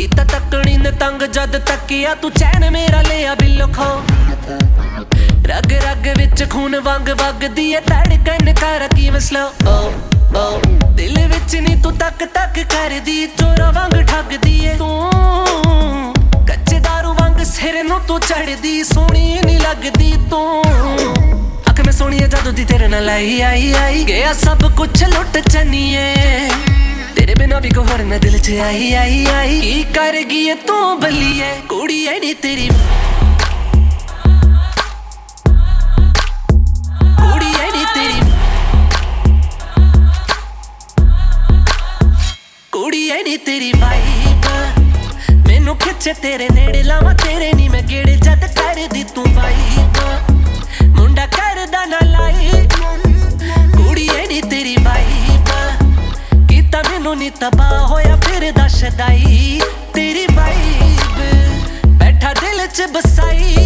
ਕੀਤਾ ਤੱਕਣੀ ਨੇ ਤੰਗ ਜਦ ਤੱਕਿਆ ਤੂੰ ਚੈਨ ਮੇਰਾ ਲਿਆ ਬਿੱਲੋ ਖੋ ਰਗ ਰਗ ਵਿੱਚ ਖੂਨ ਵਾਂਗ ਵਗਦੀ ਏ ਧੜਕਣ ਕਰ ਕਿਵੇਂ ਸਲੋ ਓ ਦਿਲ ਵਿੱਚ ਨੀ ਤੂੰ ਤੱਕ ਤੱਕ ਕਰਦੀ ਚੋਰਾ ਵਾਂਗ ਠੱਗਦੀ ਏ ਤੂੰ ਕੱਚੇ ਦਾਰੂ ਵਾਂਗ ਸਿਰ ਨੂੰ ਤੂੰ ਚੜਦੀ ਸੋਹਣੀ ਨੀ ਲੱਗਦੀ ਤੂੰ ਅੱਖ ਮੈਂ ਸੋਹਣੀ ਜਦੋਂ ਦੀ ਤੇਰੇ ਨਾਲ ਆਈ ਗਿਆ ਸਭ ਕੁਛ ਲੁੱਟ ਚੰਨੀਏ तेरे बिना भी को होर न दिल च आई की कर गई तू बल्लिए कुड़ी है नी तेरी कुड़ी है नी तेरी कुड़ी है नी तेरी वाइब मैनू खिचे तेरे नेड़े लावा तेरे नी मैं गेड़े जद कर दी तू वाइब मुंडा करदा ना लाई कुड़ी है नी तेरी वाइब मैनू नी तबाह होया फिर दशदाई तेरी वाइब बैठा दिल च बसाई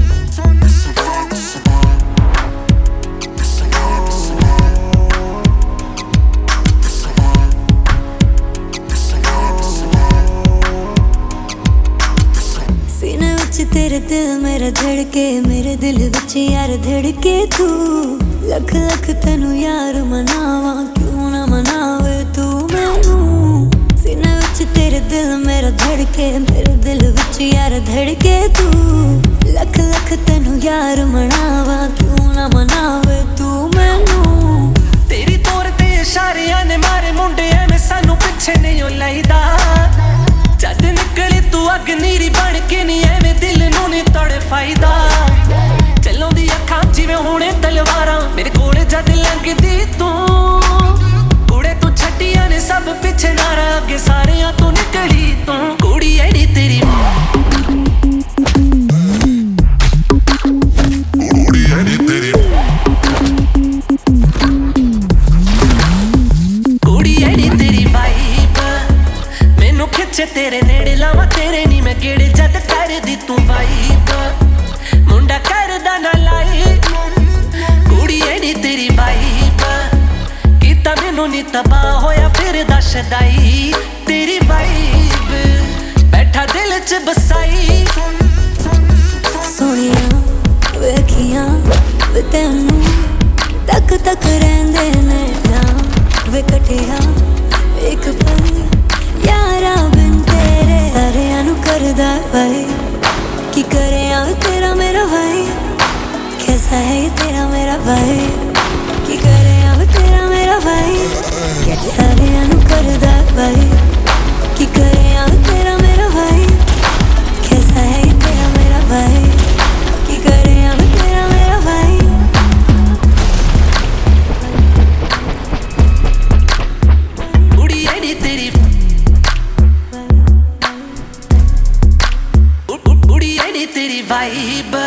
सीने विच तेरे दिल मेरा धड़के मेरे दिल विच यार धड़के तू लख लख तेनू यार मनावा क्यों ना मनावे तू मैनू सीने विच तेरे दिल मेरा धड़के मेरे दिल विच यार धड़के तू लख लख तेनू यार मनावा क्यों ना मनावे तू मैनू तेरी तौर ते इशारियां ने मारे मुंडे एवें सानू पिछे नहीं लाईदा जद निकली तू अग नीरी बन के नी एवें दिल नू नी तोड़े फायदा चलों दी अखां जिवें हुणे तलवारां मेरे कोल जद लंघदी तू कुड़े तू छड्डियां ने सब पिछे नारा अगे सारियां तू निकली तू कुड़ी है नी तेरी कुड़ी है नी तेरी कुड़ी है नी तेरी वाइब मैनू खिचे तेरे नेड़े लावा तेरे नी मैं गेड़े जद कर दी तू वाइब मुंडा करदा ना लाई कुड़ी है नी तेरी वाइब कीता मैनू नी तबाह होया फिर दशदाई तेरी वाइब बैठा दिल च बसाई सोनिया वेखियां वे तेनू तक तक रहिंदे ने ना वे कटिया एक पल यारा बिन तेरे सारियां नू करदा भाई की करे तेरा मेरा भाई कैसा है तेरा मेरा भाई की करे तेरा मेरा भाई सारियां नू करदा भाई की करे तेरा मेरा भाई कैसा है तेरा मेरा भाई की करे तेरा मेरा भाई कुड़ी है नी तेरी कुड़ी है नी तेरी वाइब